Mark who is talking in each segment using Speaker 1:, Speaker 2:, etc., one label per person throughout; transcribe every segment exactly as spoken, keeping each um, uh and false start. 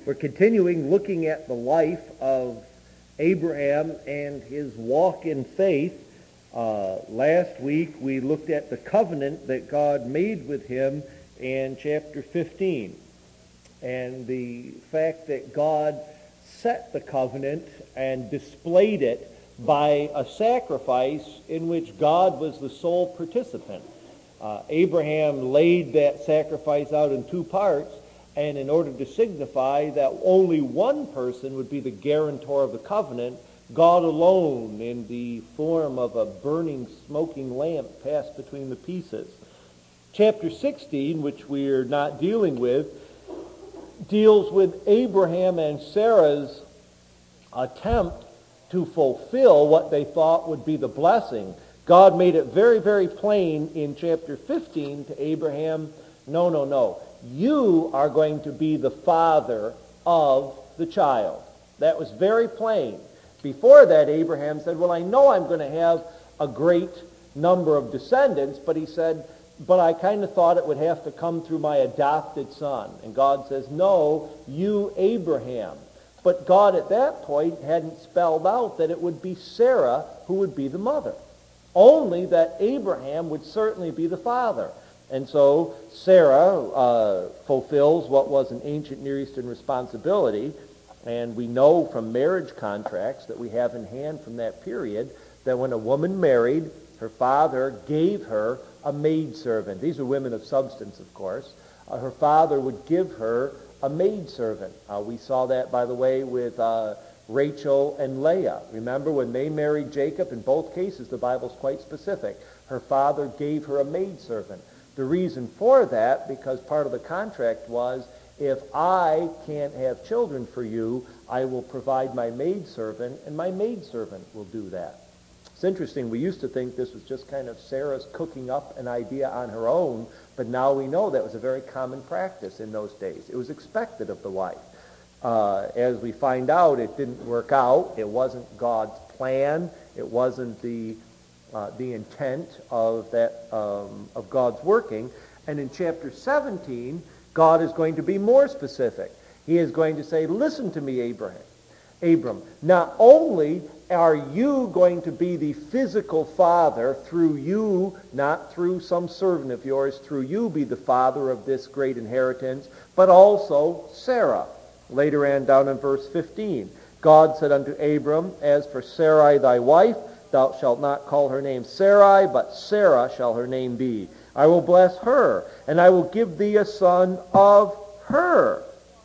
Speaker 1: We're continuing looking at the life of Abraham and his walk in faith. Uh, last week we looked at the covenant that God made with him in chapter fifteen, and the fact that God set the covenant and displayed it by a sacrifice in which God was the sole participant. Uh, Abraham laid that sacrifice out in two parts, and in order to signify that only one person would be the guarantor of the covenant, God alone, in the form of a burning, smoking lamp, passed between the pieces. Chapter sixteen, which we're not dealing with, deals with Abraham and Sarah's attempt to fulfill what they thought would be the blessing. God made it very, very plain in chapter fifteen to Abraham, no, no, no. You are going to be the father of the child. That was very plain. Before that, Abraham said, well, I know I'm going to have a great number of descendants, but he said, but I kind of thought it would have to come through my adopted son. And God says, no, you, Abraham. But God at that point hadn't spelled out that it would be Sarah who would be the mother. Only that Abraham would certainly be the father. And so Sarah uh, fulfills what was an ancient Near Eastern responsibility. And we know from marriage contracts that we have in hand from that period that when a woman married, her father gave her a maidservant. These are women of substance, of course. Uh, her father would give her a maidservant. Uh, we saw that, by the way, with uh, Rachel and Leah. Remember when they married Jacob? In both cases, the Bible's quite specific. Her father gave her a maidservant. The reason for that, because part of the contract was, if I can't have children for you, I will provide my maidservant, and my maidservant will do that. It's interesting, we used to think this was just kind of Sarah's cooking up an idea on her own, but now we know that was a very common practice in those days. It was expected of the wife. Uh, as we find out, it didn't work out. It wasn't God's plan. It wasn't the uh, the intent of that um, of God's working. And in chapter seventeen, God is going to be more specific. He is going to say, listen to me, Abraham. Abram, not only are you going to be the physical father, through you, not through some servant of yours, through you be the father of this great inheritance, but also Sarah. Later on down in verse fifteen, God said unto Abram, as for Sarai thy wife, thou shalt not call her name Sarai, but Sarah shall her name be. I will bless her, and I will give thee a son of her.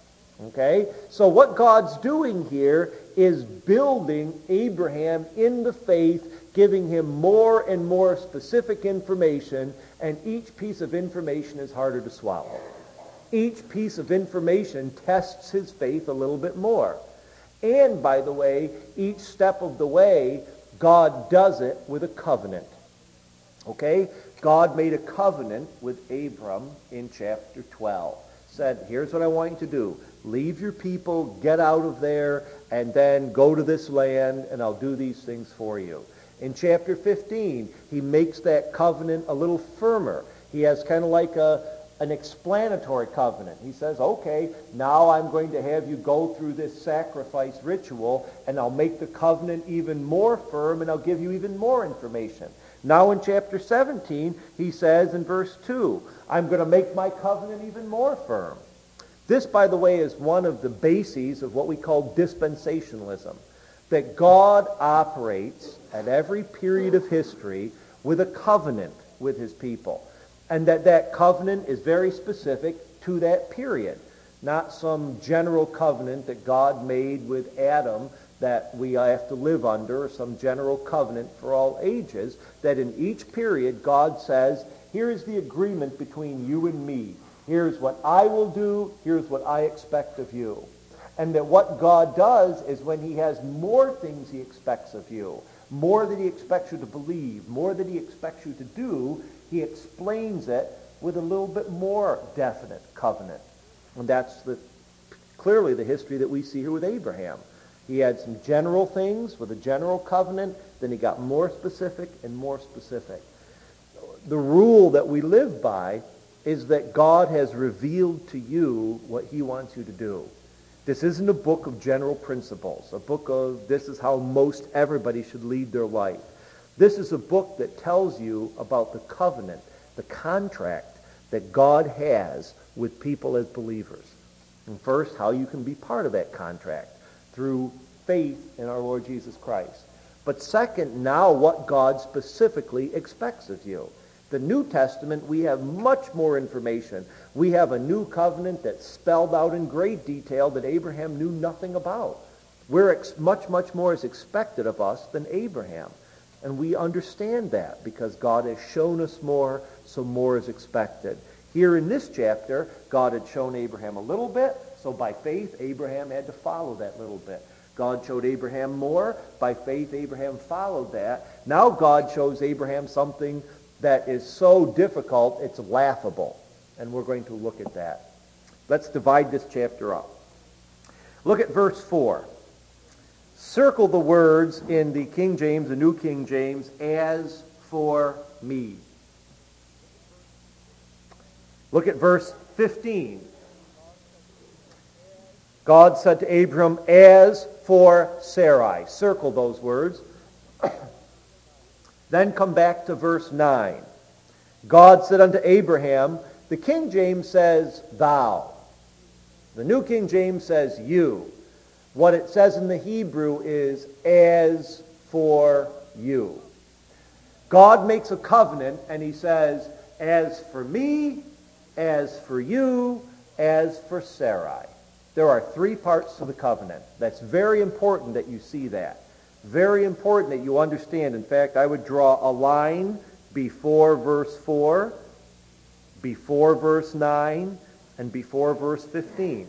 Speaker 1: Okay? So what God's doing here is building Abraham in the faith, giving him more and more specific information, and each piece of information is harder to swallow. Each piece of information tests his faith a little bit more. And, by the way, each step of the way, God does it with a covenant. Okay? God made a covenant with Abram in chapter twelve. Said, here's what I want you to do. Leave your people, get out of there, and then go to this land, and I'll do these things for you. In chapter fifteen, he makes that covenant a little firmer. He has kind of like a, an explanatory covenant. He says, okay, now I'm going to have you go through this sacrifice ritual, and I'll make the covenant even more firm, and I'll give you even more information. Now in chapter seventeen, he says in verse two, I'm going to make my covenant even more firm. This, by the way, is one of the bases of what we call dispensationalism, that God operates at every period of history with a covenant with his people, and that that covenant is very specific to that period, not some general covenant that God made with Adam that we have to live under, or some general covenant for all ages, that in each period God says, here is the agreement between you and me. Here's what I will do. Here's what I expect of you. And that what God does is when he has more things he expects of you, more that he expects you to believe, more that he expects you to do, he explains it with a little bit more definite covenant. And that's the, clearly the history that we see here with Abraham. He had some general things with a general covenant, then he got more specific and more specific. The rule that we live by is that God has revealed to you what he wants you to do. This isn't a book of general principles, a book of this is how most everybody should lead their life. This is a book that tells you about the covenant, the contract that God has with people as believers. And first, how you can be part of that contract through faith in our Lord Jesus Christ. But second, now what God specifically expects of you. The New Testament, we have much more information. We have a new covenant that's spelled out in great detail that Abraham knew nothing about. We're ex- much, much more is expected of us than Abraham. And we understand that because God has shown us more, so more is expected. Here in this chapter, God had shown Abraham a little bit, so by faith, Abraham had to follow that little bit. God showed Abraham more. By faith, Abraham followed that. Now God shows Abraham something that is so difficult, it's laughable. And we're going to look at that. Let's divide this chapter up. Look at verse four. Circle the words in the King James, the New King James, as for me. Look at verse fifteen. God said to Abram, as for Sarai. Circle those words. Then come back to verse nine. God said unto Abraham, the King James says thou. The New King James says you. What it says in the Hebrew is as for you. God makes a covenant and he says, as for me, as for you, as for Sarai. There are three parts to the covenant. That's very important that you see that. Very important that you understand. In fact, I would draw a line before verse four, before verse nine, and before verse fifteen.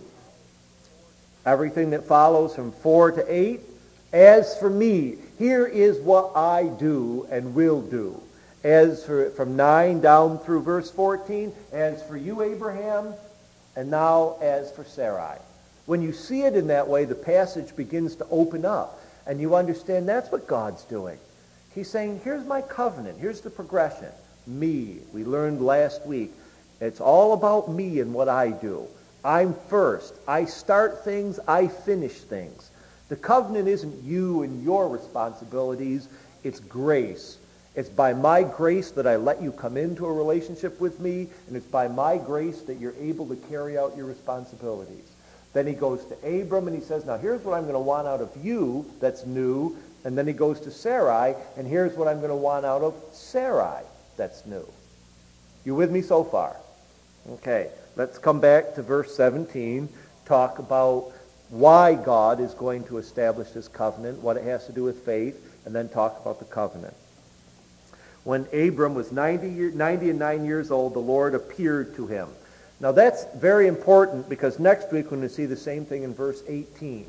Speaker 1: Everything that follows from four to eight, as for me, here is what I do and will do. As for from nine down through verse fourteen, as for you, Abraham, and now as for Sarai. When you see it in that way, the passage begins to open up. And you understand that's what God's doing. He's saying, here's my covenant. Here's the progression. Me. We learned last week. It's all about me and what I do. I'm first. I start things. I finish things. The covenant isn't you and your responsibilities. It's grace. It's by my grace that I let you come into a relationship with me, and it's by my grace that you're able to carry out your responsibilities. Then he goes to Abram and he says, now here's what I'm going to want out of you that's new. And then he goes to Sarai, and here's what I'm going to want out of Sarai that's new. You with me so far? Okay, let's come back to verse seventeen, talk about why God is going to establish this covenant, what it has to do with faith, and then talk about the covenant. When Abram was ninety, year, ninety and nine years old, the Lord appeared to him. Now that's very important because next week we're going to see the same thing in verse eighteen.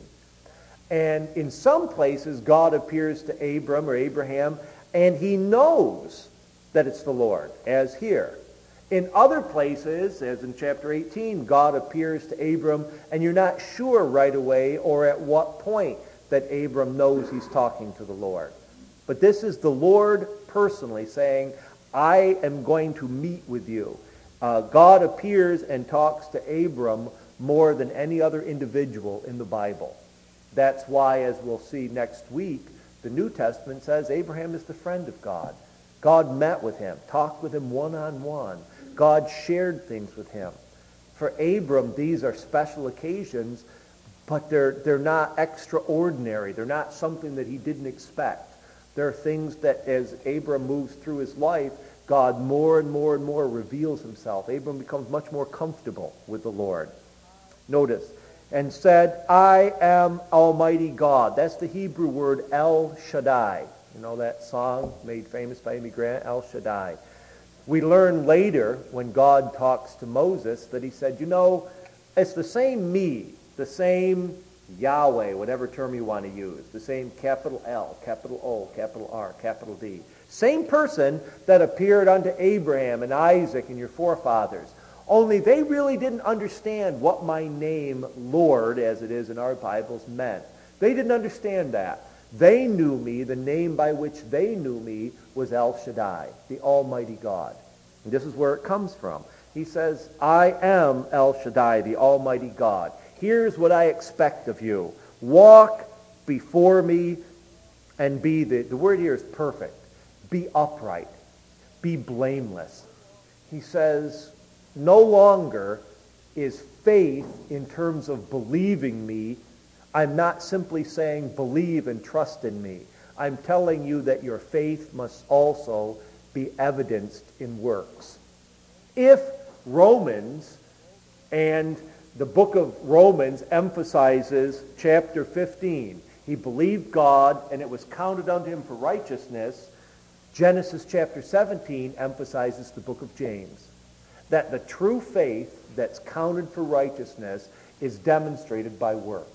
Speaker 1: And in some places God appears to Abram or Abraham and he knows that it's the Lord, as here. In other places, as in chapter eighteen, God appears to Abram and you're not sure right away or at what point that Abram knows he's talking to the Lord. But this is the Lord personally saying, I am going to meet with you. Uh, God appears and talks to Abram more than any other individual in the Bible. That's why, as we'll see next week, the New Testament says Abraham is the friend of God. God met with him, talked with him one-on-one. God shared things with him. For Abram, these are special occasions, but they're, they're not extraordinary. They're not something that he didn't expect. There are things that as Abram moves through his life, God more and more and more reveals himself. Abram becomes much more comfortable with the Lord. Notice, and said, I am Almighty God. That's the Hebrew word El Shaddai. You know that song made famous by Amy Grant, El Shaddai. We learn later when God talks to Moses that he said, you know, it's the same me, the same Yahweh, whatever term you want to use, the same capital L, capital O, capital R, capital D. Same person that appeared unto Abraham and Isaac and your forefathers. Only they really didn't understand what my name, Lord, as it is in our Bibles, meant. They didn't understand that. They knew me, the name by which they knew me was El Shaddai, the Almighty God. And this is where it comes from. He says, I am El Shaddai, the Almighty God. Here's what I expect of you. Walk before me and be, the, the word here is perfect. Be upright. Be blameless. He says, no longer is faith in terms of believing me. I'm not simply saying believe and trust in me. I'm telling you that your faith must also be evidenced in works. If Romans and the book of Romans emphasizes chapter fifteen, he believed God and it was counted unto him for righteousness, Genesis chapter seventeen emphasizes the book of James, that the true faith that's counted for righteousness is demonstrated by works.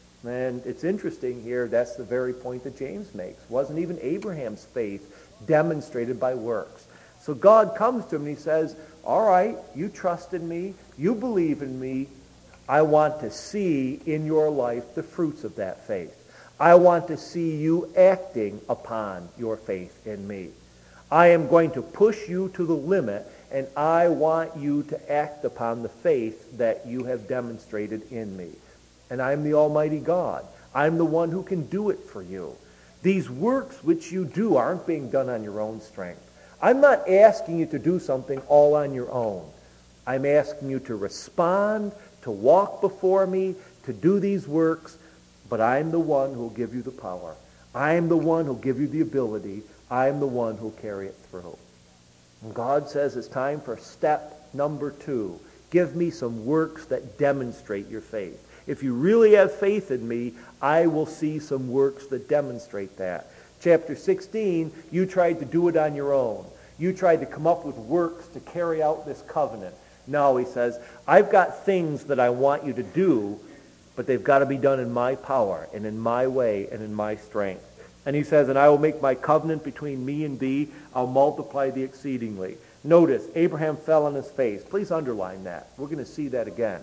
Speaker 1: And it's interesting here, that's the very point that James makes. Wasn't even Abraham's faith demonstrated by works? So God comes to him and he says, all right, you trust in me, you believe in me, I want to see in your life the fruits of that faith. I want to see you acting upon your faith in me. I am going to push you to the limit, and I want you to act upon the faith that you have demonstrated in me. And I'm the Almighty God. I'm the one who can do it for you. These works which you do aren't being done on your own strength. I'm not asking you to do something all on your own. I'm asking you to respond, to walk before me, to do these works, but I'm the one who will give you the power. I'm the one who will give you the ability. I'm the one who will carry it through. And God says it's time for step number two. Give me some works that demonstrate your faith. If you really have faith in me, I will see some works that demonstrate that. Chapter sixteen, you tried to do it on your own. You tried to come up with works to carry out this covenant. No, he says, I've got things that I want you to do, but they've got to be done in my power and in my way and in my strength. And he says, and I will make my covenant between me and thee. I'll multiply thee exceedingly. Notice, Abraham fell on his face. Please underline that. We're going to see that again.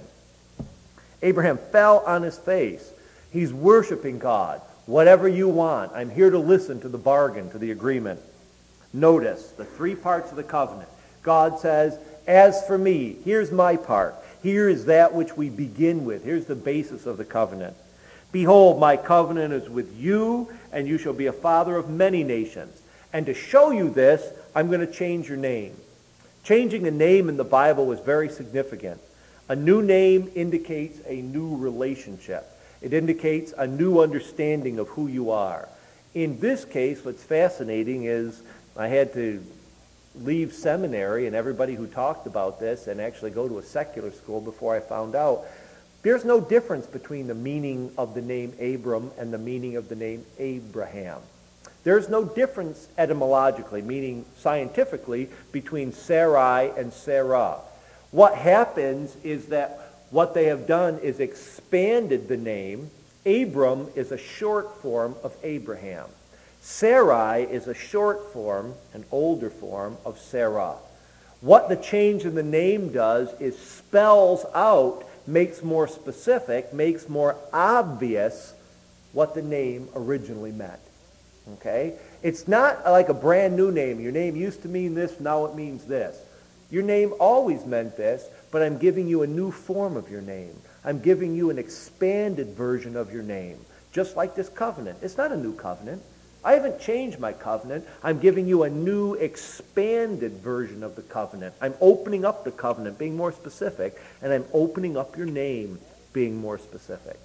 Speaker 1: Abraham fell on his face. He's worshiping God. Whatever you want. I'm here to listen to the bargain, to the agreement. Notice the three parts of the covenant. God says, as for me, here's my part. Here is that which we begin with. Here's the basis of the covenant. Behold, my covenant is with you, and you shall be a father of many nations. And to show you this, I'm going to change your name. Changing a name in the Bible is very significant. A new name indicates a new relationship. It indicates a new understanding of who you are. In this case, what's fascinating is I had to leave seminary and everybody who talked about this and actually go to a secular school before I found out there's no difference between the meaning of the name Abram and the meaning of the name Abraham. There's no difference etymologically, meaning scientifically, between Sarai and Sarah. What happens is that what they have done is expanded the name. Abram is a short form of Abraham. Sarai is a short form, an older form of Sarah. What the change in the name does is spells out, makes more specific, makes more obvious what the name originally meant. Okay? It's not like a brand new name. Your name used to mean this, now it means this. Your name always meant this, but I'm giving you a new form of your name. I'm giving you an expanded version of your name. Just like this covenant. It's not a new covenant. I haven't changed my covenant. I'm giving you a new expanded version of the covenant. I'm opening up the covenant, being more specific, and I'm opening up your name, being more specific.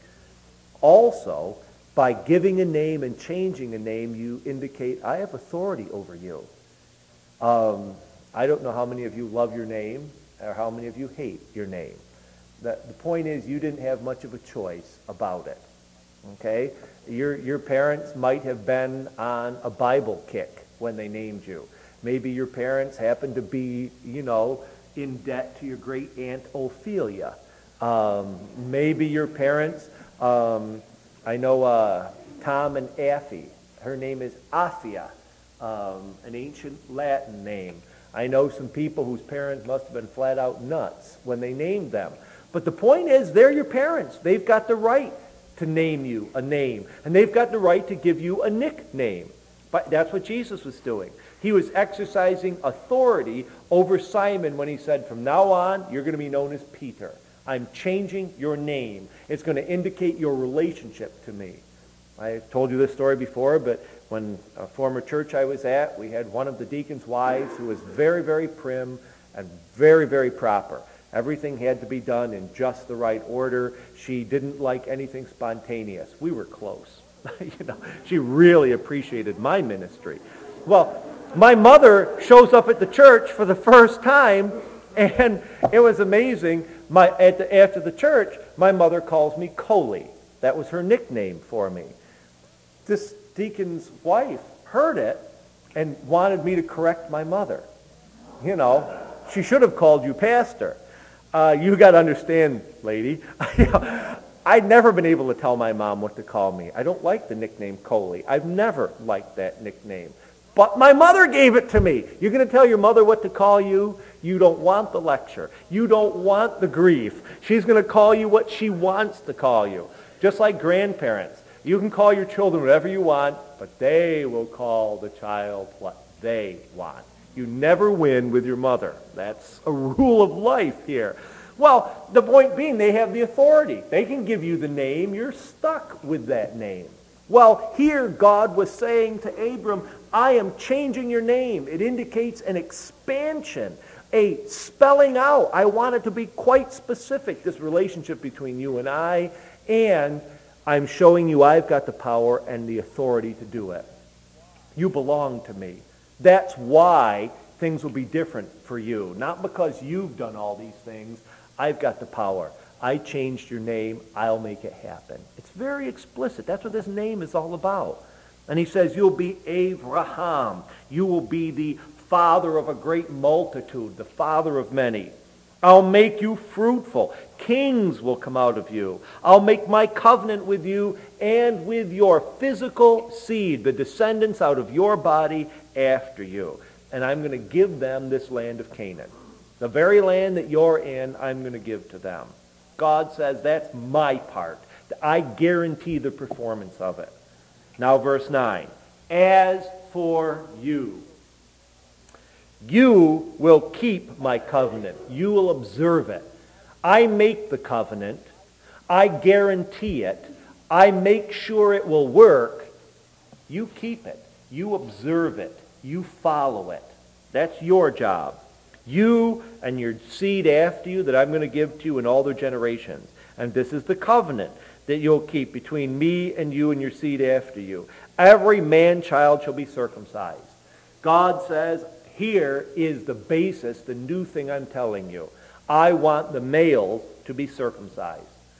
Speaker 1: Also, by giving a name and changing a name, you indicate, I have authority over you. Um, I don't know how many of you love your name or how many of you hate your name. The, the point is, you didn't have much of a choice about it. Okay? Your, your parents might have been on a Bible kick when they named you. Maybe your parents happened to be, you know, in debt to your great aunt Ophelia. Um, maybe your parents, um, I know uh, Tom and Affy. Her name is Aphia, um, an ancient Latin name. I know some people whose parents must have been flat out nuts when they named them. But the point is, they're your parents. They've got the right to name you a name. And they've got the right to give you a nickname. But that's what Jesus was doing. He was exercising authority over Simon when he said, from now on, you're going to be known as Peter. I'm changing your name. It's going to indicate your relationship to me. I've told you this story before, but when a former church I was at, we had one of the deacon's wives who was very, very prim and very, very proper. Everything had to be done in just the right order. She didn't like anything spontaneous. We were close. you know, she really appreciated my ministry. Well, my mother shows up at the church for the first time, and it was amazing. My, at the, after the church, my mother calls me Coley. That was her nickname for me. This deacon's wife heard it and wanted me to correct my mother. You know, she should have called you pastor. Uh, you got to understand, lady, I'd never been able to tell my mom what to call me. I don't like the nickname Coley. I've never liked that nickname. But my mother gave it to me. You're going to tell your mother what to call you? You don't want the lecture. You don't want the grief. She's going to call you what she wants to call you. Just like grandparents. You can call your children whatever you want, but they will call the child what they want. You never win with your mother. That's a rule of life here. Well, the point being, they have the authority. They can give you the name. You're stuck with that name. Well, here God was saying to Abram, I am changing your name. It indicates an expansion, a spelling out. I want it to be quite specific, this relationship between you and I, and I'm showing you I've got the power and the authority to do it. You belong to me. That's why things will be different for you. Not because you've done all these things. I've got the power. I changed your name. I'll make it happen. It's very explicit. That's what this name is all about. And he says, you'll be Abraham. You will be the father of a great multitude, the father of many. I'll make you fruitful. Kings will come out of you. I'll make my covenant with you and with your physical seed, the descendants out of your body after you. And I'm going to give them this land of Canaan. The very land that you're in, I'm going to give to them. God says, that's my part. I guarantee the performance of it. Now verse nine. As for you, you will keep my covenant. You will observe it. I make the covenant. I guarantee it. I make sure it will work. You keep it. You observe it. You follow it. That's your job. You and your seed after you that I'm going to give to you in all their generations. And this is the covenant that you'll keep between me and you and your seed after you. Every man-child shall be circumcised. God says, here is the basis, the new thing I'm telling you. I want the males to be circumcised.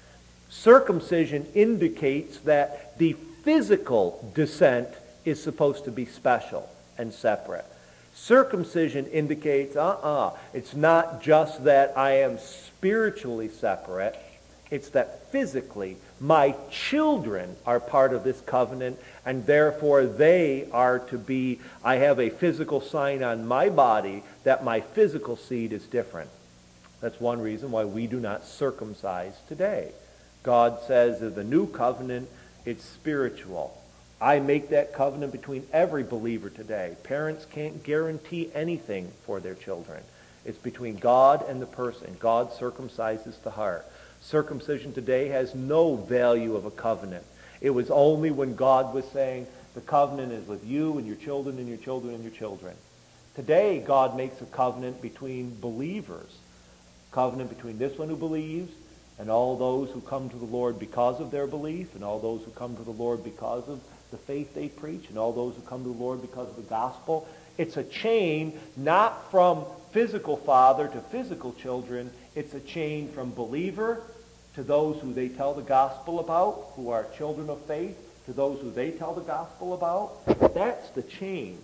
Speaker 1: Circumcision indicates that the physical descent is supposed to be special and separate. Circumcision indicates, uh-uh, it's not just that I am spiritually separate, it's that physically my children are part of this covenant, and therefore they are to be, I have a physical sign on my body that my physical seed is different. That's one reason why we do not circumcise today. God says of the new covenant, it's spiritual. I make that covenant between every believer today. Parents can't guarantee anything for their children. It's between God and the person. God circumcises the heart. Circumcision today has no value of a covenant. It was only when God was saying, the covenant is with you and your children and your children and your children. Today, God makes a covenant between believers. Covenant between this one who believes and all those who come to the Lord because of their belief, and all those who come to the Lord because of the faith they preach, and all those who come to the Lord because of the gospel. It's a chain not from physical father to physical children. It's a chain from believer to those who they tell the gospel about, who are children of faith, to those who they tell the gospel about. That's the chain.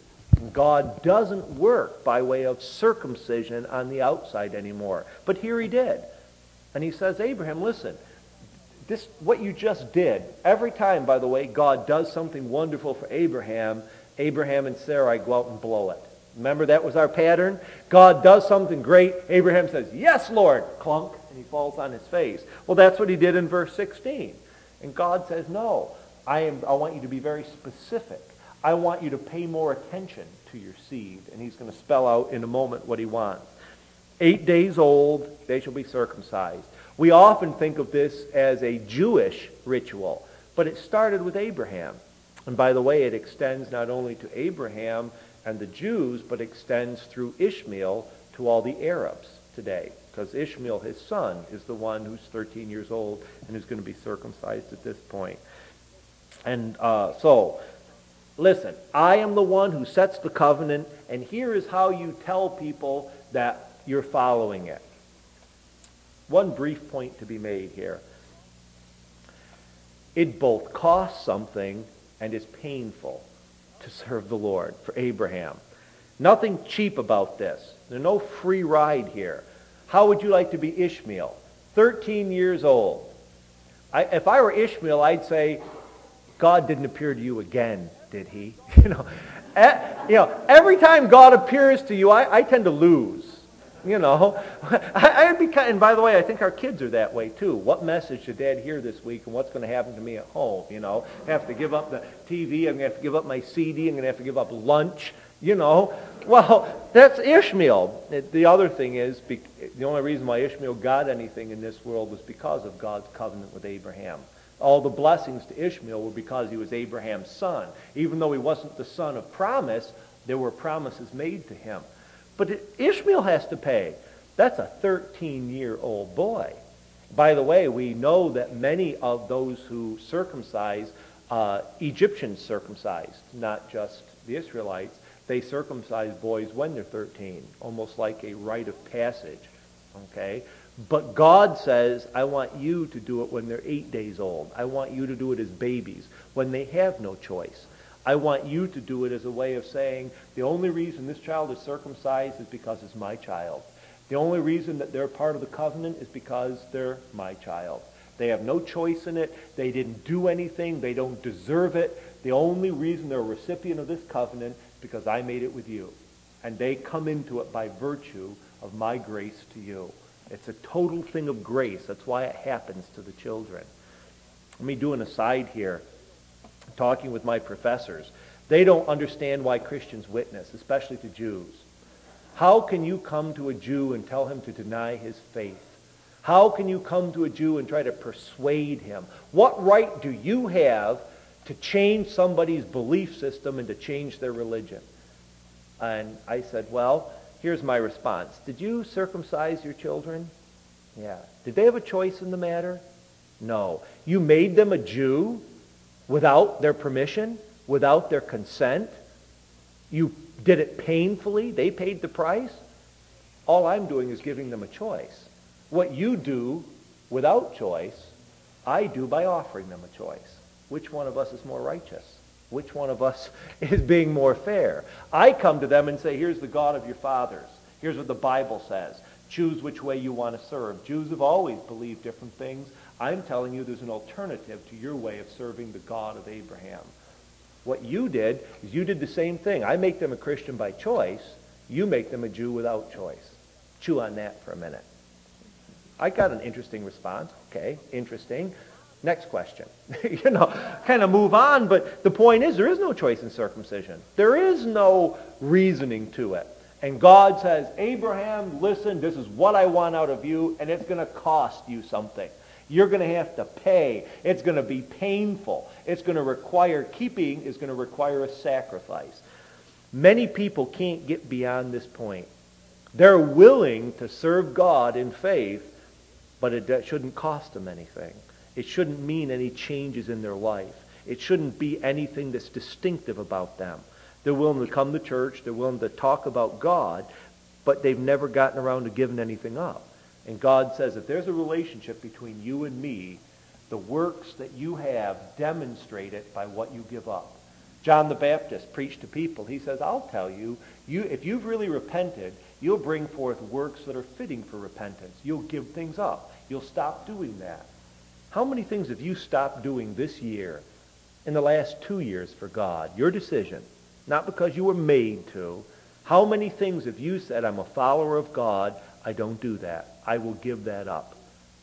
Speaker 1: God doesn't work by way of circumcision on the outside anymore. But here he did. And he says, Abraham, listen, this what you just did, every time, by the way, God does something wonderful for Abraham, Abraham and Sarai go out and blow it. Remember, that was our pattern? God does something great. Abraham says, yes, Lord, clunk, and he falls on his face. Well, that's what he did in verse sixteen. And God says, no, I am. I want you to be very specific. I want you to pay more attention to your seed. And he's going to spell out in a moment what he wants. Eight days old, they shall be circumcised. We often think of this as a Jewish ritual, but it started with Abraham. And by the way, it extends not only to Abraham and the Jews, but extends through Ishmael to all the Arabs today. Because Ishmael, his son, is the one who's thirteen years old and who's going to be circumcised at this point. And uh, so, listen, I am the one who sets the covenant, and here is how you tell people that you're following it. One brief point to be made here. It both costs something and is painful to serve the Lord for Abraham. Nothing cheap about this. There's no free ride here. How would you like to be Ishmael? thirteen years old. I, if I were Ishmael, I'd say, God didn't appear to you again, did he? You know, at, you know every time God appears to you, I, I tend to lose. You know, I, I'd be kind, and by the way, I think our kids are that way too. What message should Dad hear this week, and what's going to happen to me at home? You know, I have to give up the T V. I'm going to have to give up my C D. I'm going to have to give up lunch. You know, well, that's Ishmael. The other thing is, the only reason why Ishmael got anything in this world was because of God's covenant with Abraham. All the blessings to Ishmael were because he was Abraham's son. Even though he wasn't the son of promise, there were promises made to him. But Ishmael has to pay. That's a thirteen-year-old boy. By the way, we know that many of those who circumcise, uh, Egyptians circumcised, not just the Israelites. They circumcise boys when they're thirteen, almost like a rite of passage. Okay? But God says, I want you to do it when they're eight days old. I want you to do it as babies, when they have no choice. I want you to do it as a way of saying, the only reason this child is circumcised is because it's my child. The only reason that they're part of the covenant is because they're my child. They have no choice in it. They didn't do anything. They don't deserve it. The only reason they're a recipient of this covenant is because I made it with you. And they come into it by virtue of my grace to you. It's a total thing of grace. That's why it happens to the children. Let me do an aside here. Talking with my professors, they don't understand why Christians witness, especially to Jews. How can you come to a Jew and tell him to deny his faith? How can you come to a Jew and try to persuade him? What right do you have to change somebody's belief system and to change their religion? And I said, well, here's my response. Did you circumcise your children? Yeah. Did they have a choice in the matter? No. You made them a Jew without their permission, without their consent. You did it painfully. They paid the price. All I'm doing is giving them a choice. What you do without choice, I do by offering them a choice. Which one of us is more righteous? Which one of us is being more fair? I come to them and say, here's the God of your fathers. Here's what the Bible says. Choose which way you want to serve. Jews have always believed different things. I'm telling you there's an alternative to your way of serving the God of Abraham. What you did is you did the same thing. I make them a Christian by choice. You make them a Jew without choice. Chew on that for a minute. I got an interesting response. Okay, interesting. Next question. you know, kind of move on, but the point is there is no choice in circumcision. There is no reasoning to it. And God says, Abraham, listen, this is what I want out of you, and it's going to cost you something. You're going to have to pay. It's going to be painful. It's going to require, keeping is going to require a sacrifice. Many people can't get beyond this point. They're willing to serve God in faith, but it shouldn't cost them anything. It shouldn't mean any changes in their life. It shouldn't be anything that's distinctive about them. They're willing to come to church. They're willing to talk about God, but they've never gotten around to giving anything up. And God says, if there's a relationship between you and me, the works that you have demonstrate it by what you give up. John the Baptist preached to people. He says, I'll tell you, you if you've really repented, you'll bring forth works that are fitting for repentance. You'll give things up. You'll stop doing that. How many things have you stopped doing this year, in the last two years for God? Your decision, not because you were made to. How many things have you said, I'm a follower of God, I don't do that. I will give that up.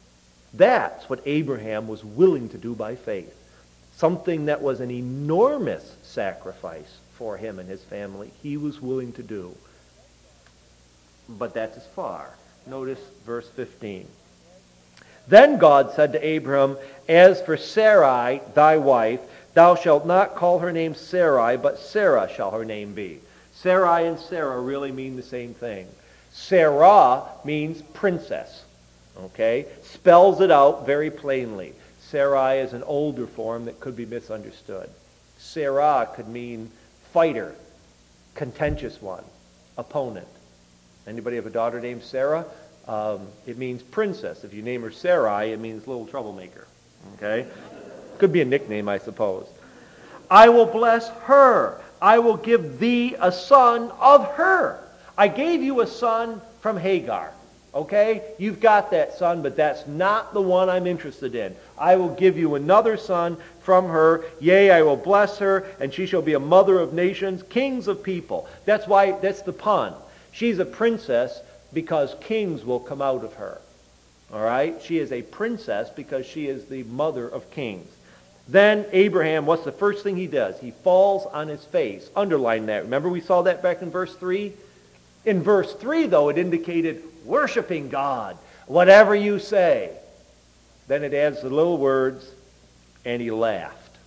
Speaker 1: That's what Abraham was willing to do by faith. Something that was an enormous sacrifice for him and his family, he was willing to do. But that's as far. Notice verse fifteen. Then God said to Abram, As for Sarai, thy wife, thou shalt not call her name Sarai, but Sarah shall her name be. Sarai and Sarah really mean the same thing. Sarah means princess. Okay? Spells it out very plainly. Sarai is an older form that could be misunderstood. Sarah could mean fighter, contentious one, opponent. Anybody have a daughter named Sarah? Um, it means princess. If you name her Sarai, it means little troublemaker. Okay? Could be a nickname, I suppose. I will bless her. I will give thee a son of her. I gave you a son from Hagar. Okay? You've got that son, but that's not the one I'm interested in. I will give you another son from her. Yea, I will bless her, and she shall be a mother of nations, kings of people. That's why, that's the pun. She's a princess because kings will come out of her. All right? She is a princess because she is the mother of kings. Then Abraham, what's the first thing he does? He falls on his face. Underline that. Remember we saw that back in verse three? In verse three, though, it indicated worshiping God. Whatever you say. Then it adds the little words, and he laughed.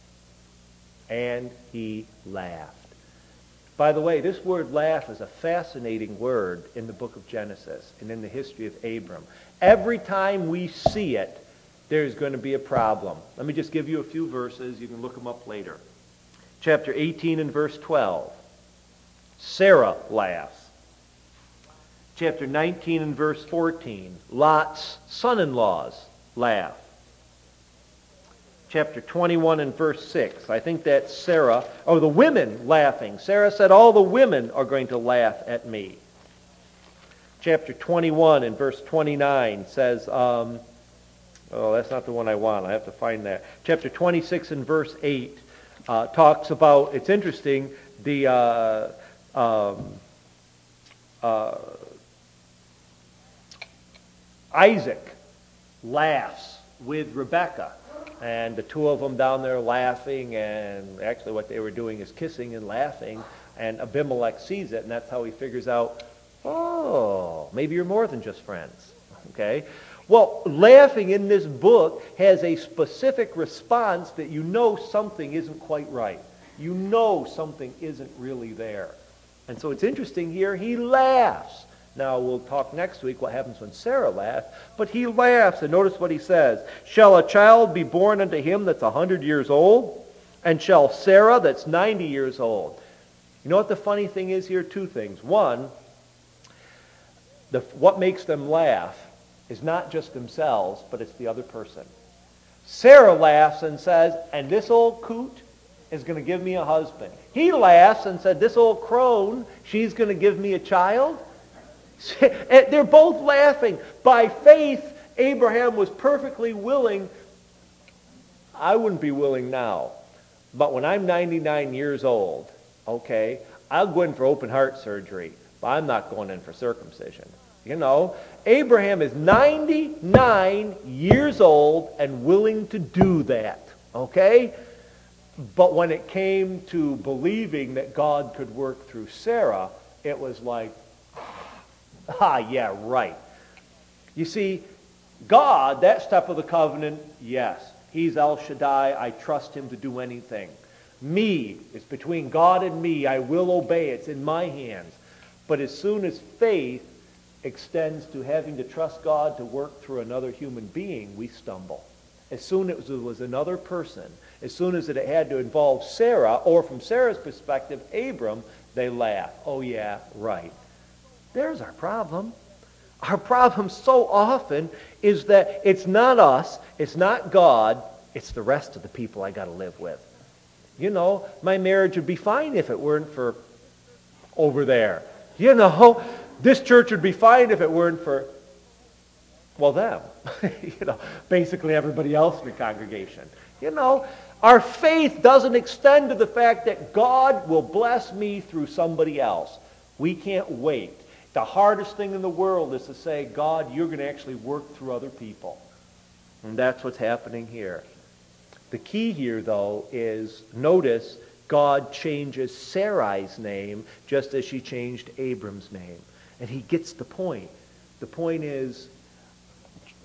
Speaker 1: And he laughed. By the way, this word laugh is a fascinating word in the book of Genesis and in the history of Abram. Every time we see it, there's going to be a problem. Let me just give you a few verses. You can look them up later. Chapter eighteen and verse twelve. Sarah laughs. Chapter nineteen and verse fourteen. Lot's son-in-laws laugh. Chapter twenty-one and verse six. I think that's Sarah. Oh, the women laughing. Sarah said, all the women are going to laugh at me. Chapter twenty-one and verse twenty-nine says, um, oh, that's not the one I want. I have to find that. Chapter twenty-six and verse eight uh, talks about, it's interesting, the uh, um, uh, Isaac laughs with Rebekah. And the two of them down there laughing, and actually what they were doing is kissing and laughing. And Abimelech sees it, and that's how he figures out, oh, maybe you're more than just friends. Okay? Well, laughing in this book has a specific response that you know something isn't quite right. You know something isn't really there. And so it's interesting here, he laughs. Now, we'll talk next week what happens when Sarah laughs. But he laughs, and notice what he says. Shall a child be born unto him that's a hundred years old? And shall Sarah that's ninety years old? You know what the funny thing is here? Two things. One, the, what makes them laugh is not just themselves, but it's the other person. Sarah laughs and says, and this old coot is going to give me a husband. He laughs and said, this old crone, she's going to give me a child. They're both laughing. By faith, Abraham was perfectly willing. I wouldn't be willing now. But when I'm ninety-nine years old, okay, I'll go in for open heart surgery, but I'm not going in for circumcision. You know, Abraham is ninety-nine years old and willing to do that. Okay? But when it came to believing that God could work through Sarah, it was like, ah, yeah, right. You see, God, that step of the covenant, yes, he's El Shaddai. I trust him to do anything. Me, it's between God and me. I will obey. It's in my hands. But as soon as faith extends to having to trust God to work through another human being, we stumble. As soon as it was another person, as soon as it had to involve Sarah, or from Sarah's perspective, Abram, they laugh. Oh yeah, right. There's our problem. Our problem so often is that it's not us, it's not God, it's the rest of the people I got to live with. You know, my marriage would be fine if it weren't for over there. You know, this church would be fine if it weren't for, well, them. You know, basically everybody else in the congregation. You know, our faith doesn't extend to the fact that God will bless me through somebody else. We can't wait. The hardest thing in the world is to say, God, you're going to actually work through other people. And that's what's happening here. The key here, though, is notice God changes Sarai's name just as she changed Abram's name. And he gets the point. The point is,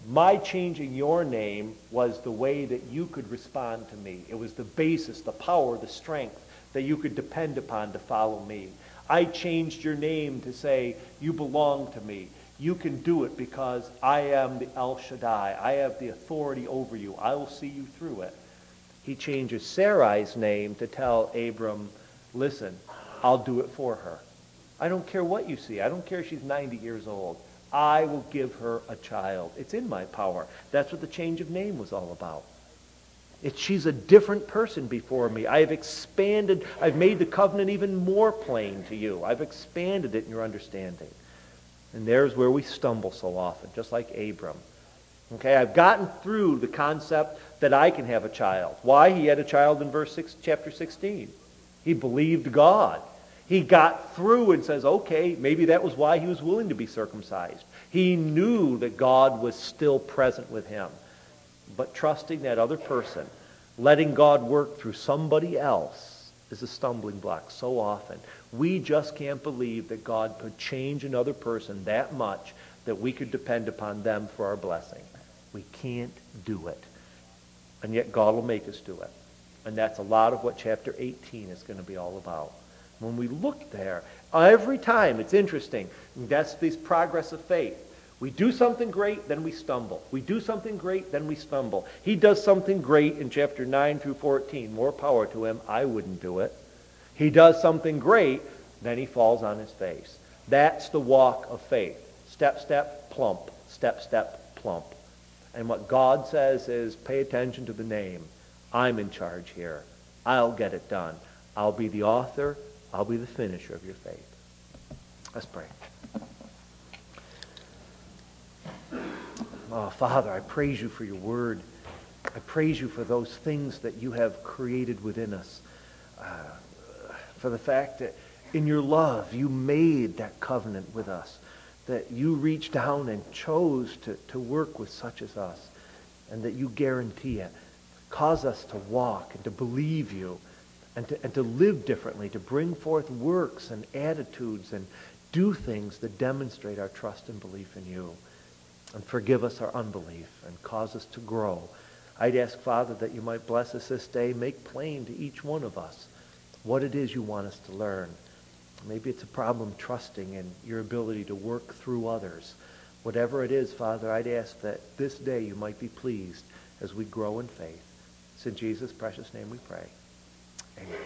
Speaker 1: My changing your name was the way that you could respond to me. It was the basis, the power, the strength that you could depend upon to follow me. I changed your name to say, you belong to me. You can do it because I am the El Shaddai. I have the authority over you. I will see you through it. He changes Sarai's name to tell Abram, listen, I'll do it for her. I don't care what you see. I don't care if she's ninety years old. I will give her a child. It's in my power. That's what the change of name was all about. It, she's a different person before me. I have expanded, I've made the covenant even more plain to you. I've expanded it in your understanding. And there's where we stumble so often, just like Abram. Okay, I've gotten through the concept that I can have a child. Why? He had a child in verse six, chapter sixteen. He believed God. He got through and says, okay, maybe that was why he was willing to be circumcised. He knew that God was still present with him. But trusting that other person, letting God work through somebody else, is a stumbling block so often. We just can't believe that God could change another person that much that we could depend upon them for our blessing. We can't do it. And yet God will make us do it. And that's a lot of what chapter eighteen is going to be all about. When we look there, every time, it's interesting. That's this progress of faith. We do something great, then we stumble. We do something great, then we stumble. He does something great in chapter nine through fourteen. More power to him. I wouldn't do it. He does something great, then he falls on his face. That's the walk of faith. Step, step, plump. Step, step, plump. And what God says is, pay attention to the name. I'm in charge here. I'll get it done. I'll be the author. I'll be the finisher of your faith. Let's pray. Oh, Father, I praise you for your word. I praise you for those things that you have created within us. Uh, for the fact that in your love you made that covenant with us. That you reached down and chose to, to work with such as us. And that you guarantee it. Cause us to walk and to believe you. And to, and to live differently, to bring forth works and attitudes and do things that demonstrate our trust and belief in you. And forgive us our unbelief and cause us to grow. I'd ask, Father, that you might bless us this day. Make plain to each one of us what it is you want us to learn. Maybe it's a problem trusting in your ability to work through others. Whatever it is, Father, I'd ask that this day you might be pleased as we grow in faith. It's in Jesus' precious name we pray. Amen.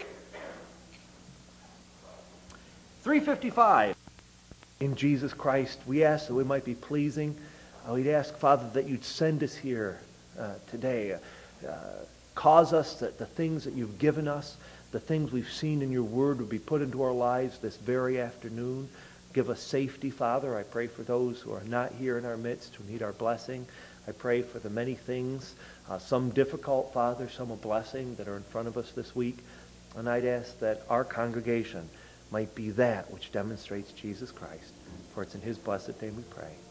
Speaker 1: three fifty-five. In Jesus Christ, we ask that we might be pleasing. Uh, we'd ask, Father, that you'd send us here uh, today. Uh, cause us that the things that you've given us, the things we've seen in your word would be put into our lives this very afternoon. Give us safety, Father. I pray for those who are not here in our midst, who need our blessing. I pray for the many things, uh, some difficult, Father, some a blessing, that are in front of us this week. And I'd ask that our congregation might be that which demonstrates Jesus Christ. For it's in his blessed name we pray.